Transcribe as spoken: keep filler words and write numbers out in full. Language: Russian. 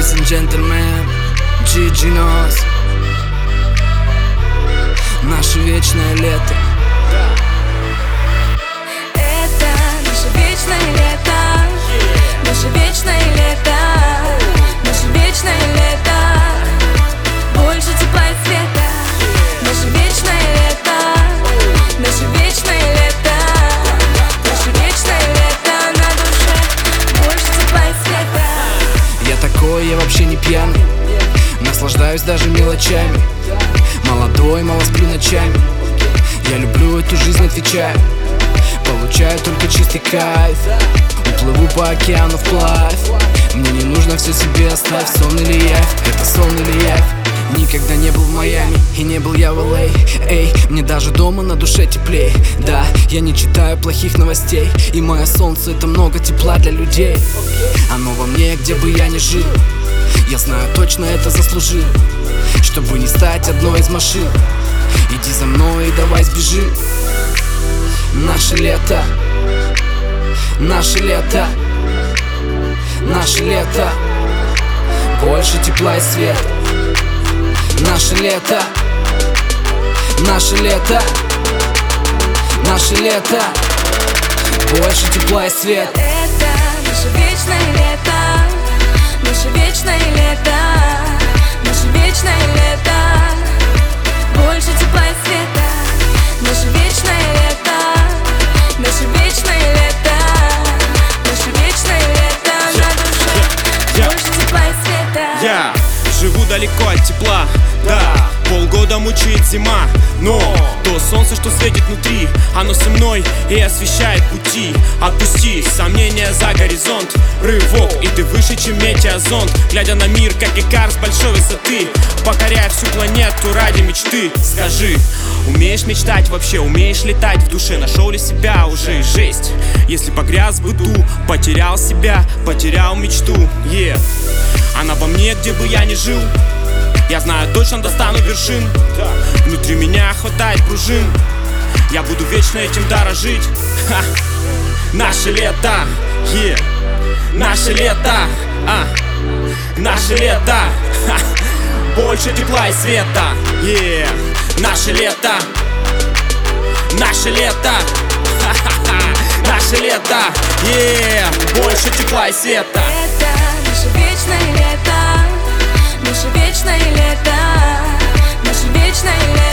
Ladies and gentlemen, Джи-Джи Нос. Наше вечное лето. Это наше вечное лето. Наше вечное лето. Наше вечное лето. Больше тепла и света. Наше вечное лето. Наше вечное лето. Наше вечное лето на душе. Больше тепла и света. Я такой, я вообще не пьяный. Наслаждаюсь даже мелочами. Молодой, мало сплю ночами. Я люблю эту жизнь, отвечаю. Получаю только чистый кайф. Уплыву по океану вплавь. Мне не нужно все себе оставь. Сон или явь, это сон или явь. Никогда не был в Майами и не был я в Л А. Эй, мне даже дома на душе теплее. Да, я не читаю плохих новостей. И мое солнце — это много тепла для людей. Оно во мне, где бы я ни жил. Я знаю, точно это заслужил. Чтобы не стать одной из машин. Иди за мной и давай сбежим. Наше лето. Наше лето. Наше лето. Больше тепла и света. Наше лето. Наше лето. Наше лето. Больше тепла и света. Это наше вечное лето. Наше вечное лето. Наше вечное лето. Больше тепла и света. Наше вечное лето. Наше вечное лето. Наше вечное лето на душе. Больше тепла и света. Я живу далеко от тепла, да. Полгода мучает зима, но то солнце, что светит внутри, оно со мной и освещает пути. Отпусти сомнения за горизонт. Рывок, и ты выше, чем метеозонд. Глядя на мир, как икар с большой высоты, покоряя всю планету ради мечты. Скажи, умеешь мечтать вообще? Умеешь летать в душе? Нашел ли себя уже? Жесть, если погряз в быту, потерял себя, потерял мечту. Yeah. Она во мне, где бы я ни жил. Я знаю, точно достану вершин. Внутри меня хватает пружин. Я буду вечно этим дорожить. Ха. Наше лето, yeah. Наше лето, а. Наше лето, ха. Больше тепла и света, yeah. Наше лето. Наше лето, ха-ха-ха. Наше лето, yeah. Больше тепла и света. Это наше вечное лето. Наше вечное лето. Наше вечное лето.